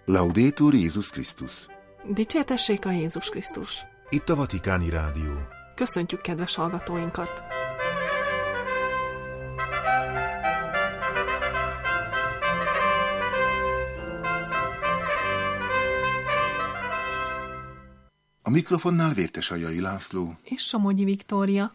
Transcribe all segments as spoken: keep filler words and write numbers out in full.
Laudetur Jézus Krisztus. Dicsértessék a Jézus Krisztus. Itt a Vatikáni Rádió. Köszöntjük kedves hallgatóinkat! A mikrofonnál Vértesajai László és Somogyi Viktória.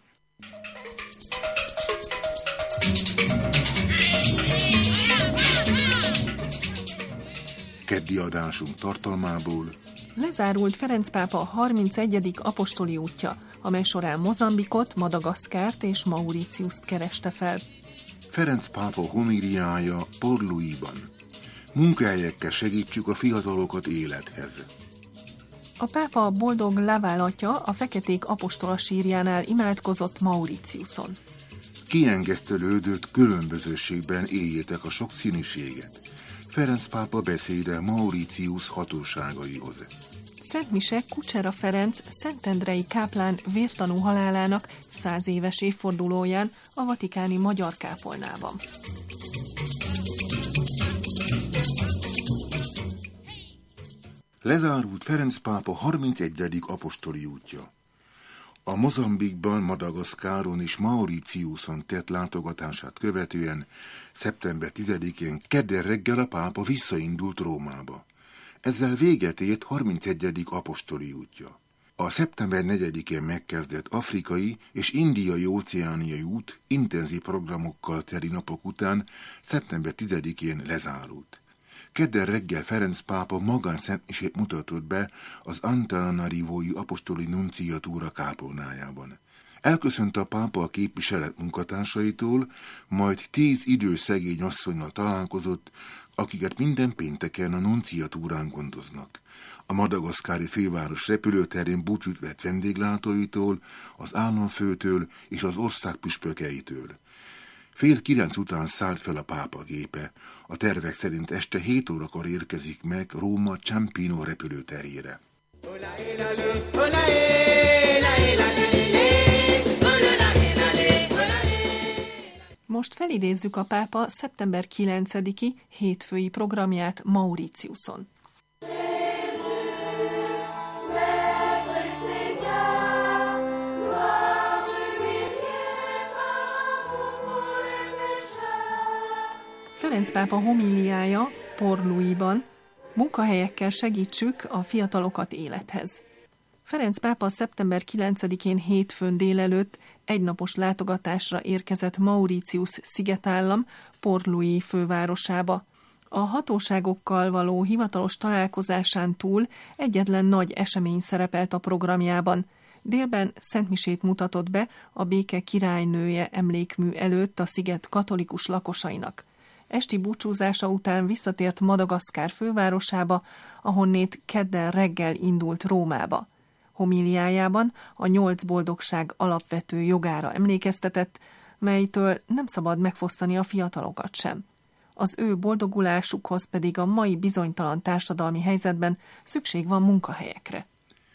Keddi adásunk tartalmából: Lezárult Ferenc pápa harmincegyedik apostoli útja, amely során Mozambikot, Madagaszkárt és Mauritiuszt kereste fel. Ferenc pápa homíliája Port Louisban. Munkahelyekkel segítsük a fiatalokat élethez. A pápa boldog Laval atya a feketék apostola sírjánál imádkozott Mauritiuson. Kiengesztelődött különbözőségben éljétek a sokszínűséget. Ferenc pápa beszéde Mauritius hatóságaihoz. Szent Mise Kucsera Ferenc szentendrei káplán vértanú halálának száz éves évfordulóján a vatikáni Magyar kápolnában. Lezárult Ferenc pápa harmincegyedik apostoli útja. A Mozambikban, Madagaszkáron és Mauritiuson tett látogatását követően szeptember tizedikén kedden reggel a pápa visszaindult Rómába. Ezzel véget ért harmincegyedik apostoli útja. A szeptember negyedikén megkezdett afrikai és indiai óceániai út intenzív programokkal teli napok után szeptember tizedikén lezárult. Kedden reggel Ferenc pápa magánszentmisét mutatott be az Antananarivói apostoli nunciatúra kápolnájában. Elköszönt a pápa a képviselet munkatársaitól, majd tíz idős szegény asszonnyal találkozott, akiket minden pénteken a nunciatúrán gondoznak. A madagaszkári főváros repülőterén búcsút vett vendéglátóitól, az államfőtől és az ország püspökeitől. Fél kilenc után szállt fel a pápa gépe. A tervek szerint este hét órakor érkezik meg Róma Ciampino repülőterére. Most felidézzük a pápa szeptember kilencediki hétfői programját Mauritiuson. Ferenc pápa homíliája Port Louisban: munkahelyekkel segítsük a fiatalokat élethez. Ferenc pápa szeptember kilencedikén hétfőn délelőtt egynapos látogatásra érkezett Mauritius szigetállam Port Louis fővárosába. A hatóságokkal való hivatalos találkozásán túl egyetlen nagy esemény szerepelt a programjában. Délben szentmisét mutatott be a béke királynője emlékmű előtt a sziget katolikus lakosainak. Esti búcsúzása után visszatért Madagaszkár fővárosába, ahonnét kedden reggel indult Rómába. Homíliájában a nyolc boldogság alapvető jogára emlékeztetett, melytől nem szabad megfosztani a fiatalokat sem. Az ő boldogulásukhoz pedig a mai bizonytalan társadalmi helyzetben szükség van munkahelyekre.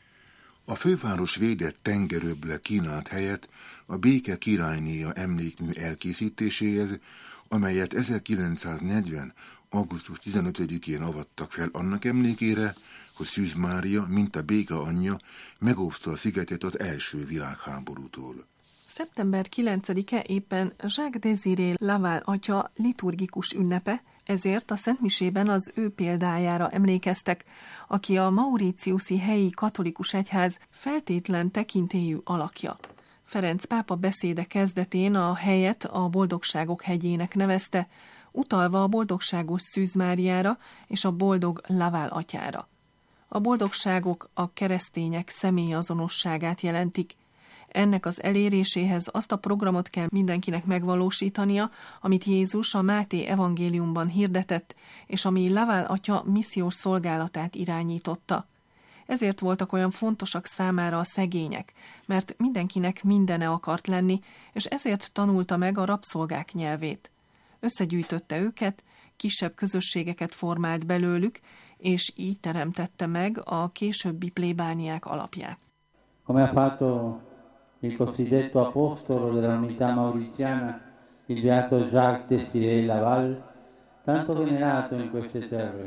A főváros védett tengeröble kínált helyet a béke királynéja emlékmű elkészítéséhez, amelyet ezerkilencszáznegyven. augusztus tizenötödikén avattak fel annak emlékére, hogy Szűz Mária, mint a béke anyja, megóvta a szigetet az első világháborútól. szeptember kilencedike éppen Jacques Désiré Laval atya liturgikus ünnepe, ezért a szentmisében az ő példájára emlékeztek, aki a mauritiusi helyi katolikus egyház feltétlen tekintélyű alakja. Ferenc pápa beszéde kezdetén a helyet a Boldogságok hegyének nevezte, utalva a boldogságos Szűz Máriára és a boldog Laval atyára. A boldogságok a keresztények személyazonosságát jelentik. Ennek az eléréséhez azt a programot kell mindenkinek megvalósítania, amit Jézus a Máté evangéliumban hirdetett, és ami Laval atya missziós szolgálatát irányította. Ezért voltak olyan fontosak számára a szegények, mert mindenkinek mindene akart lenni, és ezért tanulta meg a rabszolgák nyelvét. Összegyűjtötte őket, kisebb közösségeket formált belőlük, és így teremtette meg a későbbi plébániák alapját. Come ha fatto il cosiddetto apostolo della unità mauritiana, il beato Jacques Désiré Laval, tanto venerato in queste terre.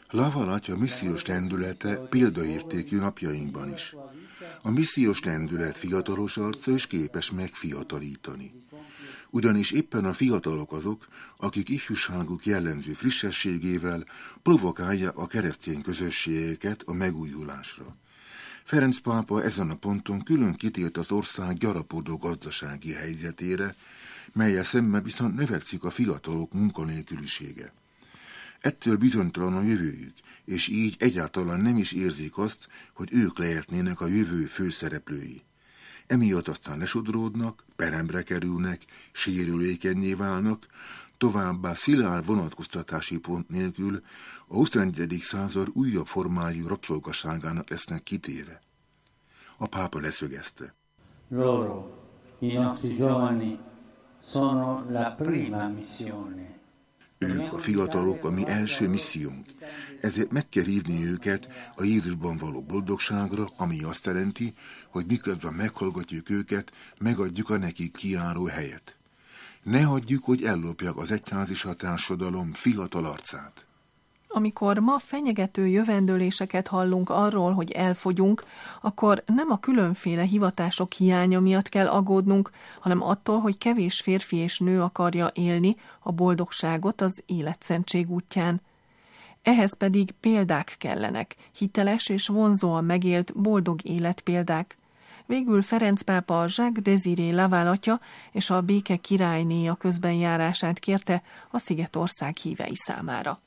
Laval atya missziós lendülete példaértékű napjainkban is. A missziós lendület fiatalos arca és képes megfiatalítani. Ugyanis éppen a fiatalok azok, akik ifjúságuk jellemző frissességével provokálják a keresztény közösségeket a megújulásra. Ferenc pápa ezen a ponton külön kitélt az ország gyarapodó gazdasági helyzetére, mellyel szemben viszont növekszik a fiatalok munkanélkülisége. Ettől bizonytalan a jövőjük, és így egyáltalán nem is érzik azt, hogy ők lehetnének a jövő főszereplői. Emiatt aztán lesodródnak, peremre kerülnek, sérülékennyé válnak, továbbá szilárd vonatkoztatási pont nélkül a huszonegyedik század újabb formájú rabszolgaságának lesznek kitéve. A pápa leszögezte. Loro, i nostri giovani, sono la prima missione. Ők, a fiatalok, a mi első missziónk. Ezért meg kell hívni őket a Jézusban való boldogságra, ami azt jelenti, hogy miközben meghallgatjuk őket, megadjuk a nekik kijáró helyet. Ne hagyjuk, hogy ellopják az egyház és a társadalom fiatal arcát. Amikor ma fenyegető jövendőléseket hallunk arról, hogy elfogyunk, akkor nem a különféle hivatások hiánya miatt kell aggódnunk, hanem attól, hogy kevés férfi és nő akarja élni a boldogságot az életszentség útján. Ehhez pedig példák kellenek, hiteles és vonzóan megélt boldog életpéldák. Végül Ferenc pápa Jacques Désiré Laval atya és a béke királynéja közbenjárását kérte a Szigetország hívei számára.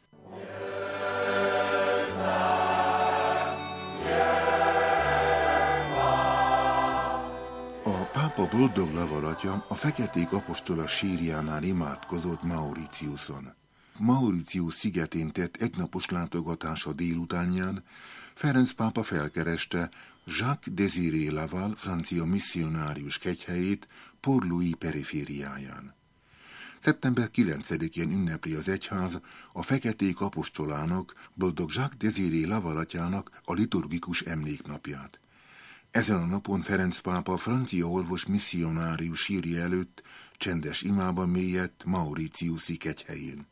A pápa boldog Laval atya a feketék apostola sírjánál imádkozott Mauritiuson. Mauritius szigetén tett egynapos látogatása délutánján Ferenc pápa felkereste Jacques Désiré Laval francia misszionárius kegyhelyét Port-Louis perifériáján. szeptember kilencedikén ünnepli az egyház a feketék apostolának, boldog Jacques Désiré Laval atyának a liturgikus emléknapját. Ezen a napon Ferenc pápa francia orvos misszionárius sírja előtt csendes imában mélyedt Mauritiusi kegyhelyén.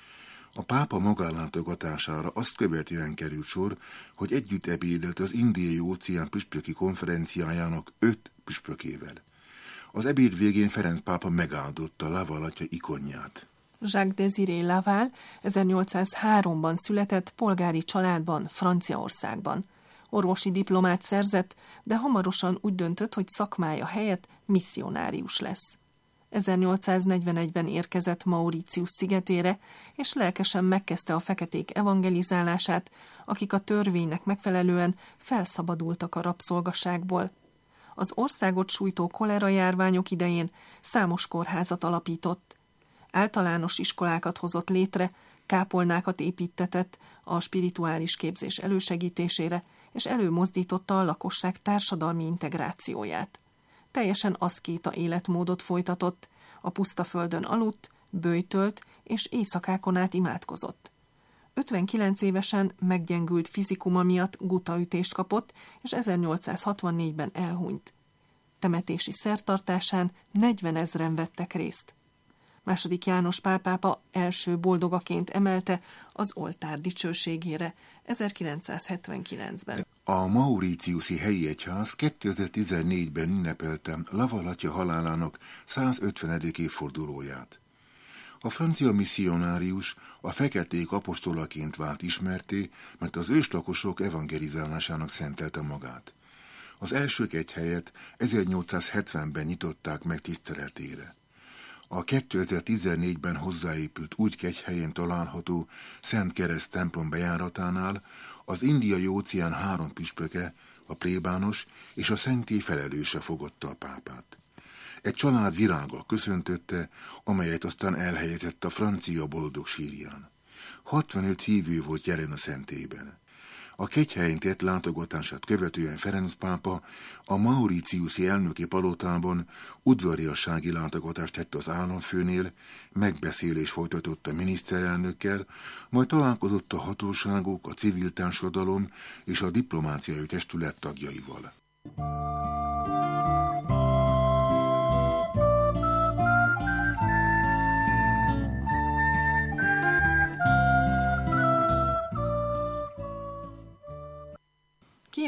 A pápa magánlátogatására azt követően került sor, hogy együtt ebédelt az Indiai Óceán püspöki konferenciájának öt püspökével. Az ebéd végén Ferenc pápa megáldotta Laval atya ikonját. Jacques Désiré Laval ezernyolcszázháromban született polgári családban, Franciaországban. Orvosi diplomát szerzett, de hamarosan úgy döntött, hogy szakmája helyett misszionárius lesz. ezernyolcszáznegyvenegyben érkezett Mauritius szigetére, és lelkesen megkezdte a feketék evangelizálását, akik a törvénynek megfelelően felszabadultak a rabszolgaságból. Az országot sújtó kolera járványok idején számos kórházat alapított. Általános iskolákat hozott létre, kápolnákat építtetett a spirituális képzés elősegítésére, és előmozdította a lakosság társadalmi integrációját. Teljesen aszkéta életmódot folytatott, a puszta földön aludt, böjtölt és éjszakákon át imádkozott. ötvenkilenc évesen meggyengült fizikuma miatt gutaütést kapott, és ezernyolcszázhatvannégyben elhunyt. Temetési szertartásán negyvenezren vettek részt. Második János Pál pápa első boldogaként emelte az oltár dicsőségére ezerkilencszázhetvenkilencben. A Mauritiusi helyi egyház kétezer-tizennégyben ünnepelte Laval atya halálának százötvenedik évfordulóját. A francia misszionárius a feketék apostolaként vált ismerté, mert az őslakosok evangelizálásának szentelte magát. Az első kegyhelyet ezernyolcszázhetvenben nyitották meg tiszteletére. A kétezer-tizennégyben hozzáépült úgy kegyhelyen található Szent Kereszt templom bejáratánál az Indiai Óceán három püspöke, a plébános és a szentély felelőse fogadta a pápát. Egy család virággal köszöntötte, amelyet aztán elhelyezett a francia boldog sírján. hatvanöt hívő volt jelen a szentélyben. A kegyhelyen tett látogatását követően Ferenc pápa a Mauritiusi elnöki palotában udvariassági látogatást tett az államfőnél, megbeszélés folytatott a miniszterelnökkel, majd találkozott a hatóságok, a civil társadalom és a diplomáciai testület tagjaival.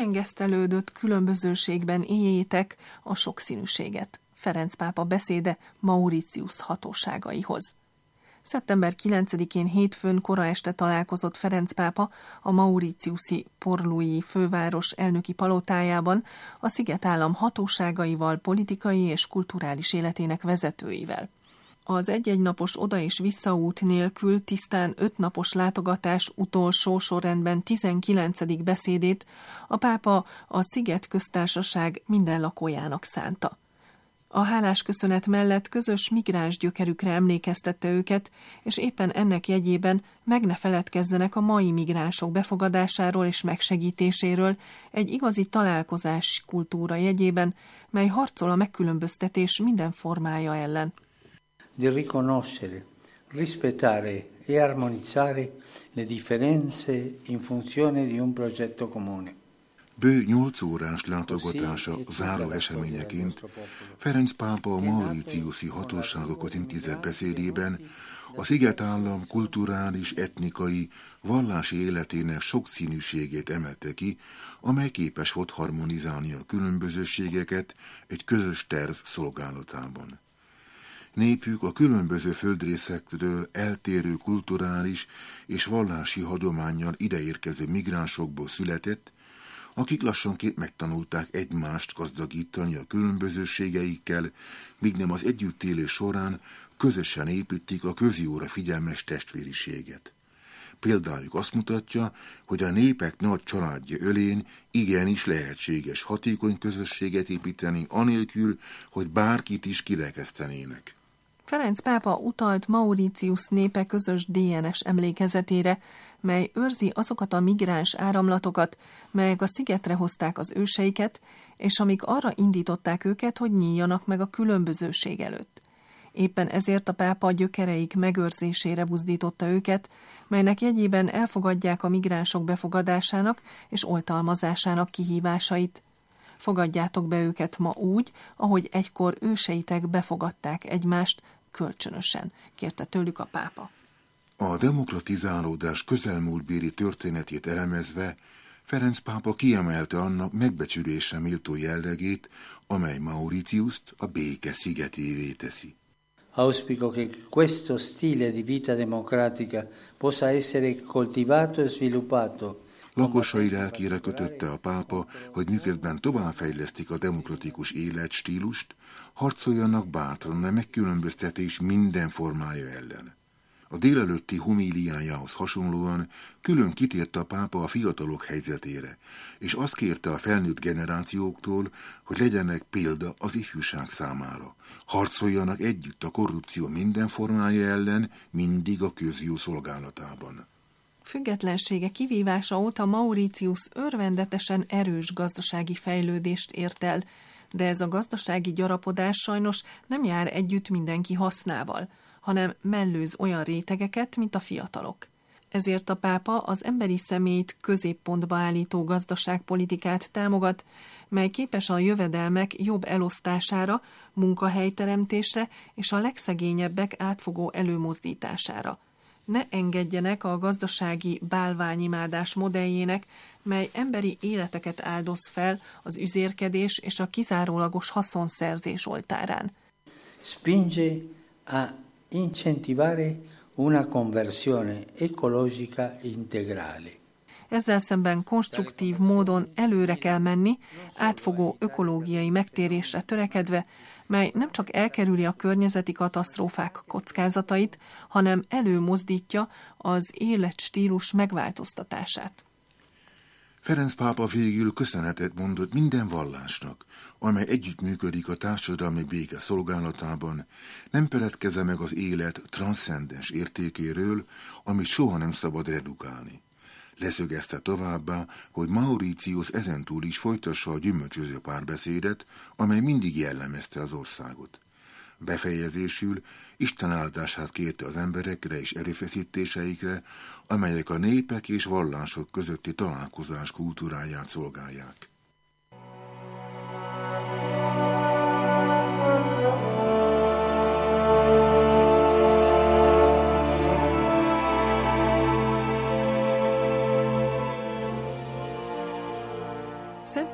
megengesztelődött különbözőségben éljétek a sokszínűséget. Ferenc pápa beszéde Mauritius hatóságaihoz. szeptember kilencedikén hétfőn kora este találkozott Ferenc pápa a mauritiusi Port-Louis főváros elnöki palotájában a szigetállam hatóságaival, politikai és kulturális életének vezetőivel. Az egy-egy napos oda- és visszaút nélkül tisztán öt napos látogatás utolsó sorrendben tizenkilencedik beszédét a pápa a Sziget Köztársaság minden lakójának szánta. A hálás köszönet mellett közös migráns gyökerükre emlékeztette őket, és éppen ennek jegyében meg ne feledkezzenek a mai migránsok befogadásáról és megsegítéséről egy igazi találkozás kultúra jegyében, mely harcol a megkülönböztetés minden formája ellen. Di riconoscere, rispettare e armonizzare le differenze in funzione di un progetto comune. Bő nyolc órás látogatása záró eseményeként Ferenc pápa a mauritiusi hatóságokhoz intézett beszédében a szigetállam kulturális, etnikai, vallási életének sokszínűségét emelte ki, amely képes volt harmonizálni a különbözőségeket egy közös terv szolgálatában. Népük a különböző földrészektől eltérő kulturális és vallási hagyománnyal ideérkező migránsokból született, akik lassanként megtanulták egymást gazdagítani a különbözőségeikkel, míg nem az együttélés során közösen építik a közjóra figyelmes testvériséget. Példájuk azt mutatja, hogy a népek nagy családja ölén igenis lehetséges hatékony közösséget építeni, anélkül, hogy bárkit is kirekesztenének. Ferenc pápa utalt Mauritius népe közös dé en es emlékezetére, mely őrzi azokat a migráns áramlatokat, melyek a szigetre hozták az őseiket, és amik arra indították őket, hogy nyíljanak meg a különbözőség előtt. Éppen ezért a pápa gyökereik megőrzésére buzdította őket, melynek jegyében elfogadják a migránsok befogadásának és oltalmazásának kihívásait. Fogadjátok be őket ma úgy, ahogy egykor őseitek befogadták egymást kölcsönösen, kérte tőlük a pápa. A demokratizálódás közelmúltbéli történetét elemezve Ferenc pápa kiemelte annak megbecsülésre méltó jellegét, amely Mauritiust a béke szigetévé teszi. Auspico che questo stile di vita democratica possa essere coltivato e sviluppato. Lakosai lelkére kötötte a pápa, hogy miközben továbbfejlesztik a demokratikus életstílust, harcoljanak bátran a megkülönböztetés minden formája ellen. A délelőtti homíliájához hasonlóan külön kitért a pápa a fiatalok helyzetére, és azt kérte a felnőtt generációktól, hogy legyenek példa az ifjúság számára. Harcoljanak együtt a korrupció minden formája ellen, mindig a közjó szolgálatában. Függetlensége kivívása óta Mauritius örvendetesen erős gazdasági fejlődést ért el, de ez a gazdasági gyarapodás sajnos nem jár együtt mindenki hasznával, hanem mellőz olyan rétegeket, mint a fiatalok. Ezért a pápa az emberi személyt középpontba állító gazdaságpolitikát támogat, mely képes a jövedelmek jobb elosztására, munkahelyteremtésre és a legszegényebbek átfogó előmozdítására. Ne engedjenek a gazdasági bálványimádás modelljének, mely emberi életeket áldoz fel az üzérkedés és a kizárólagos haszonszerzés oltárán. Spinge a incentivare una conversione ecologica integrale. Ezzel szemben konstruktív módon előre kell menni, átfogó ökológiai megtérésre törekedve, mely nem csak elkerüli a környezeti katasztrófák kockázatait, hanem előmozdítja az életstílus megváltoztatását. Ferenc pápa végül köszönetet mondott minden vallásnak, amely együttműködik a társadalmi béke szolgálatában, nem feledkezze meg az élet transzcendens értékéről, amit soha nem szabad redukálni. Leszögezte továbbá, hogy Mauritius ezentúl is folytassa a gyümölcsöző párbeszédet, amely mindig jellemezte az országot. Befejezésül Isten áldását kérte az emberekre és erőfeszítéseikre, amelyek a népek és vallások közötti találkozás kultúráját szolgálják.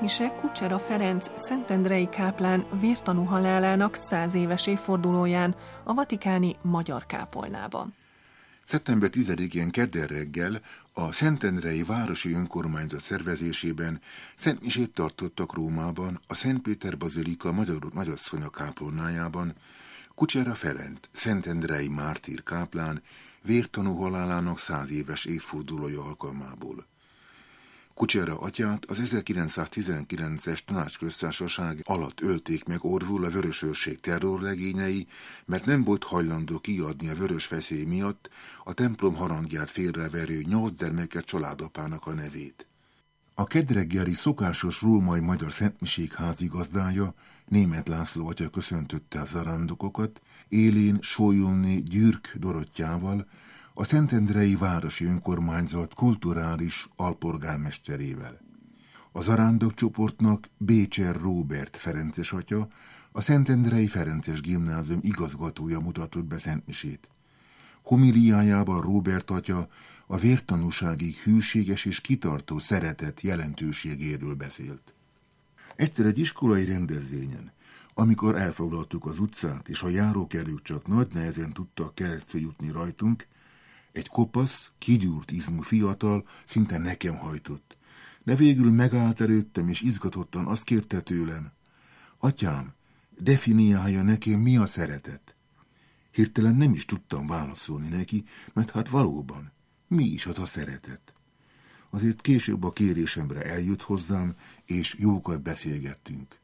Szentmise Kucsera Ferenc szentendrei káplán vértanú halálának száz éves évfordulóján a vatikáni Magyar Kápolnában. szeptember tizedikén kedden reggel a Szentendrei Városi Önkormányzat szervezésében szentmisét tartottak Rómában, a Szent Péter Bazilika Magyar Nagyasszonya kápolnájában, Kucsera Ferenc szentendrei mártír káplán vértanú halálának száz éves évfordulója alkalmából. Kucsera atyát az ezerkilencszáztizenkilences tanácsköztársaság alatt ölték meg orvul a vörösőrség terrorlegényei, mert nem volt hajlandó kiadni a vörös feszély miatt a templom harangját félreverő nyolc gyermekes családapának a nevét. A kedreggeli szokásos római magyar szentmisék házigazdája, Németh László atya köszöntötte a zarándokokat, élén Sólyomné Gyürk Dorottyával, a Szentendrei Városi Önkormányzat kulturális alpolgármesterével. A zarándokcsoportnak Bécser Róbert ferences atya, a Szentendrei Ferences Gimnázium igazgatója mutatott be szentmisét. Homiliájában Róbert atya a vértanúságig hűséges és kitartó szeretet jelentőségéről beszélt. Egyszer egy iskolai rendezvényen, amikor elfoglaltuk az utcát, és a járókelők csak nagy nehezen tudtak keresztül jutni rajtunk, egy kopasz, kigyúrt izmú fiatal szinte nekem hajtott, de végül megállt előttem, és izgatottan azt kérte tőlem: atyám, definiálja nekem, mi a szeretet. Hirtelen nem is tudtam válaszolni neki, mert hát valóban, mi is az a szeretet. Azért később a kérésemre eljött hozzám, és jókat beszélgettünk.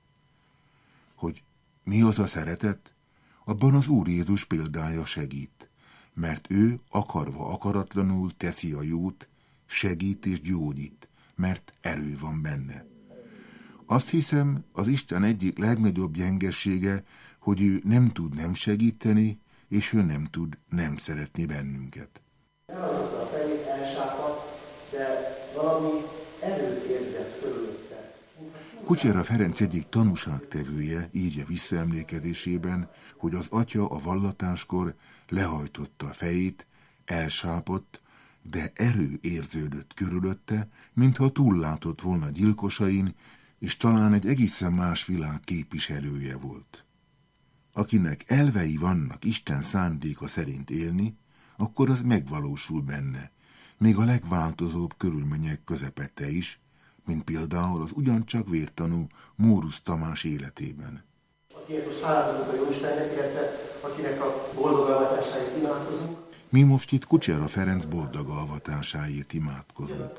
Hogy mi az a szeretet? Abban az Úr Jézus példája segít, mert ő akarva akaratlanul teszi a jót, segít és gyógyít, mert erő van benne. Azt hiszem, az Isten egyik legnagyobb gyengessége, hogy ő nem tud nem segíteni, és ő nem tud nem szeretni bennünket. Elhajtotta a fejét, elsápadt, de valami erőt érzett fölötte. Kucsera Ferenc egyik tanúságtevője írja visszaemlékezésében, hogy az atya a vallatáskor lehajtotta a fejét, elsápadt, de erő érződött körülötte, mintha túllátott volna gyilkosain, és talán egy egészen más világ képviselője volt. Akinek elvei vannak Isten szándéka szerint élni, akkor az megvalósul benne, még a legváltozóbb körülmények közepette is, mint például az ugyancsak vértanú Mórusz Tamás életében. Akinek most hálálunk a Jóistennek érte, akinek a boldog alvatásáért imádkozunk. Mi most itt Kucsera Ferenc boldog alvatásáért imádkozunk.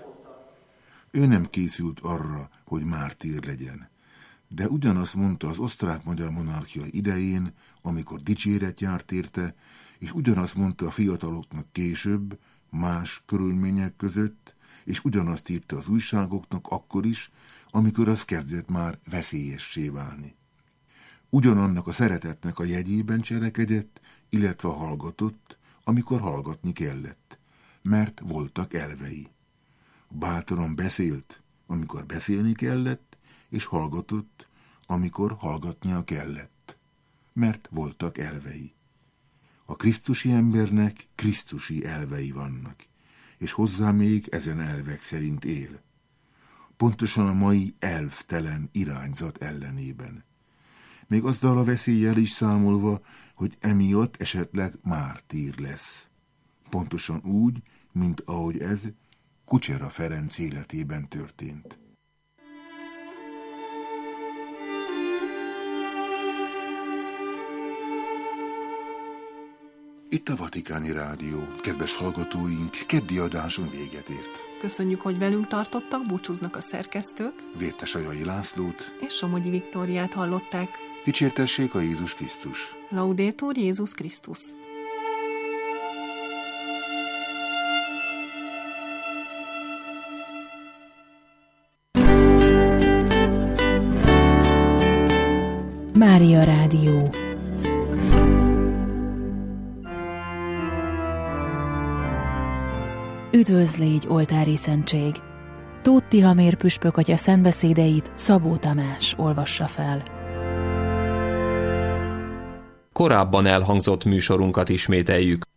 Ő nem készült arra, hogy mártír legyen, de ugyanazt mondta az osztrák-magyar monarchia idején, amikor dicséret járt érte, és ugyanazt mondta a fiataloknak később, más körülmények között, és ugyanazt írta az újságoknak akkor is, amikor az kezdett már veszélyessé válni. Ugyanannak a szeretetnek a jegyében cselekedett, illetve hallgatott, amikor hallgatni kellett, mert voltak elvei. Bátran beszélt, amikor beszélni kellett, és hallgatott, amikor hallgatnia kellett, mert voltak elvei. A krisztusi embernek krisztusi elvei vannak, és hozzá még ezen elvek szerint él. Pontosan a mai elvtelen irányzat ellenében. Még azzal a veszéllyel is számolva, hogy emiatt esetleg mártír lesz. Pontosan úgy, mint ahogy ez Kucsera Ferenc életében történt. Itt a Vatikáni Rádió. Kedves hallgatóink, keddi adáson véget ért. Köszönjük, hogy velünk tartottak, búcsúznak a szerkesztők. Vértesajai Lászlót És Somogyi Viktóriát hallották. Dicsértessék a Jézus Krisztus. Laudetur Jézus Krisztus. Mária Rádió. Üdvözl légy, oltári szentség! Tóth Tihamér püspök atya szentbeszédeit Szabó Tamás olvassa fel. Korábban elhangzott műsorunkat ismételjük.